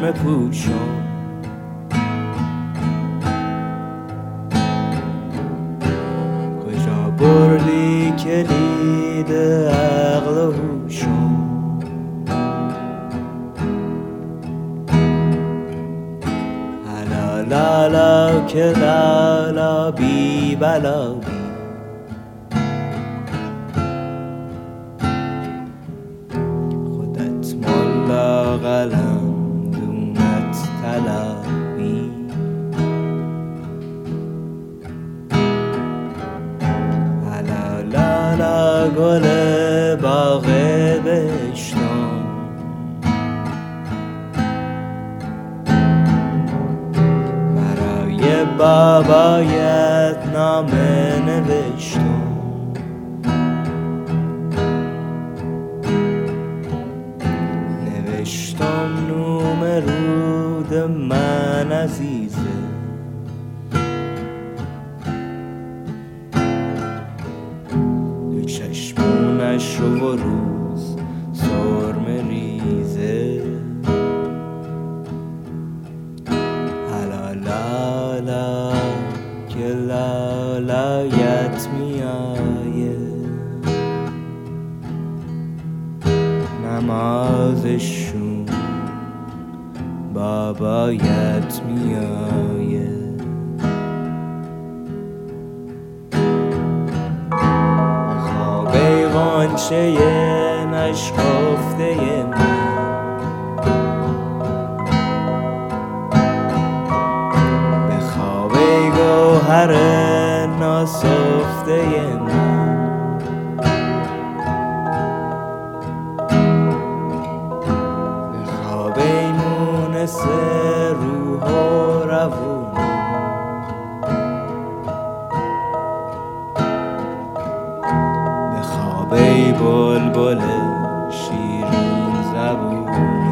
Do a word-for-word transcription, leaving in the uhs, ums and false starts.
سرمه پوشان کجا بردی کلید عقل و هوشم لا لا که لا لا بی بلا بی خودت ملا قلم دونت طلبی لا لا لا گل باغ بهشتم بابایت نامه نوشتم نوشتم نومرود من عزیزه دو چشمونش رو و روز سرم ریزه لا که لالایت میایه نمازشون بابایت میایه خوابه غنچه نشکفته من گوهر ناسفته من به خواب مونس روح و روون به خواب بلبل شیرین زبون